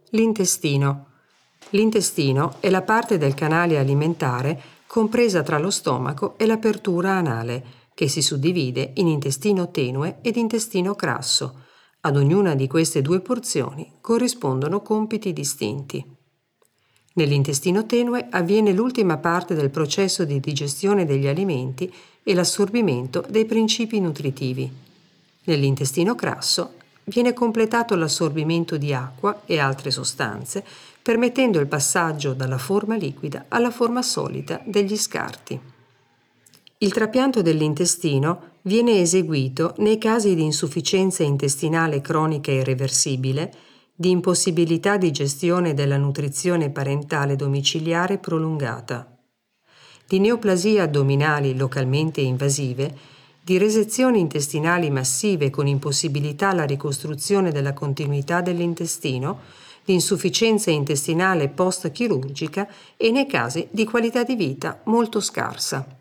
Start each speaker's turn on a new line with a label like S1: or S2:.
S1: L'intestino. L'intestino è la parte del canale alimentare compresa tra lo stomaco e l'apertura anale, che si suddivide in intestino tenue ed intestino grasso. Ad ognuna di queste due porzioni corrispondono compiti distinti. Nell'intestino tenue avviene l'ultima parte del processo di digestione degli alimenti e l'assorbimento dei principi nutritivi. Nell'intestino grasso viene completato l'assorbimento di acqua e altre sostanze, permettendo il passaggio dalla forma liquida alla forma solida degli scarti. Il trapianto dell'intestino viene eseguito nei casi di insufficienza intestinale cronica irreversibile, di impossibilità di gestione della nutrizione parentale domiciliare prolungata, di neoplasie addominali localmente invasive, di resezioni intestinali massive con impossibilità alla ricostruzione della continuità dell'intestino, di insufficienza intestinale post-chirurgica e nei casi di qualità di vita molto scarsa.